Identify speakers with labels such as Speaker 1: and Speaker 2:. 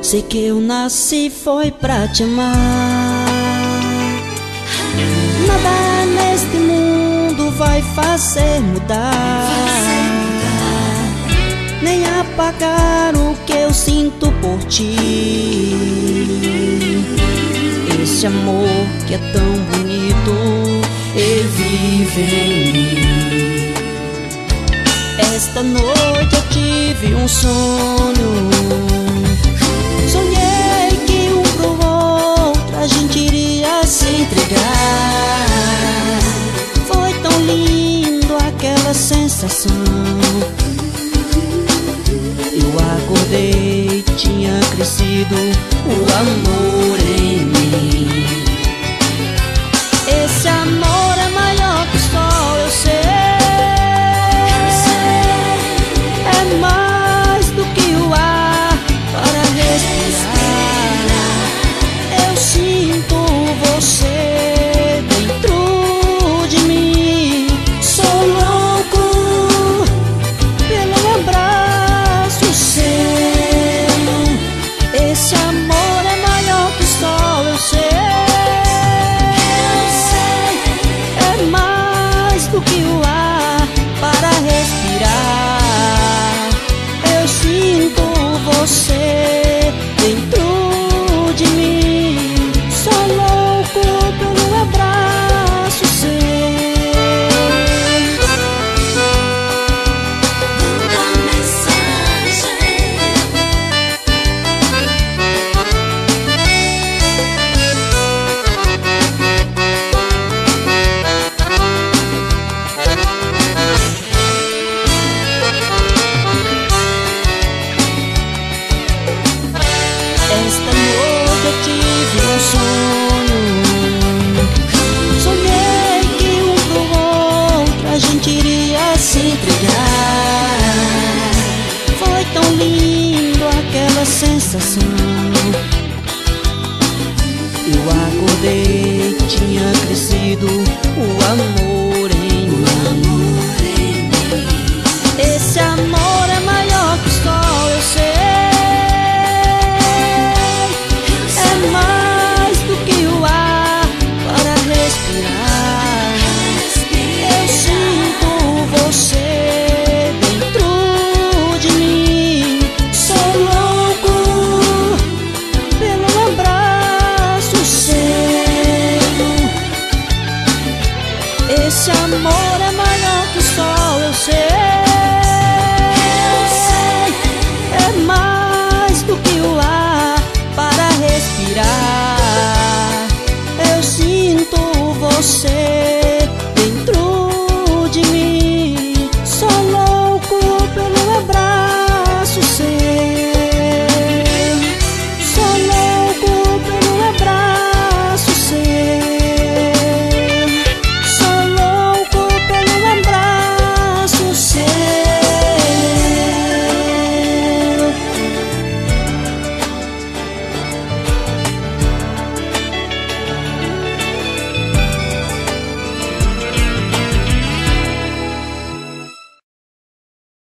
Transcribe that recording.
Speaker 1: Sei que eu nasci foi pra te amar. Nada neste mundo vai fazer mudar, nem apagar o que eu sinto por ti. Esse amor que é tão bonito, ele vive em mim. Esta noite eu tive um sonho. Sonhei que um pro outro a gente iria se entregar. Foi tão lindo aquela sensação. Eu acordei, tinha crescido o amor em mim. Esse amor é maior que o sol, eu sei. É mais do que o ar para respirar. Eu sinto você dentro de mim. Sou louco pelo abraço seu. Esse amor é maior que o sol, eu sei. É mais do que o ar para respirar. Eu sinto você dentro de mim. Sou louco pelo abraço seu.
Speaker 2: Manda mensagem.
Speaker 1: Esta noite eu tive um sonho. Sonhei que um pro outro a gente iria se entregar. Foi tão lindo aquela sensação. Eu acordei, tinha crescido o amor em mim. Esse amor é maior que o sol, eu sei. É mais do que o ar para respirar. Eu sinto você dentro de mim. Sou louco pelo abraço seu. Esse amor é maior que o sol, eu sei. É mais do que o ar para respirar. Eu sinto você